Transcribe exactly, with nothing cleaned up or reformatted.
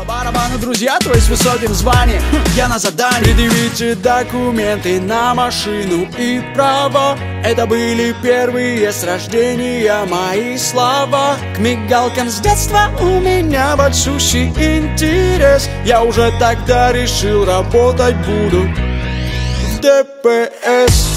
барабану, друзья твои с высоким званием, я на задании. Предъявите документы на машину и права. Это были первые с рождения мои слова. К мигалкам с детства у меня большущий интерес. Я уже тогда решил, работать буду в Дэ Пэ Эс.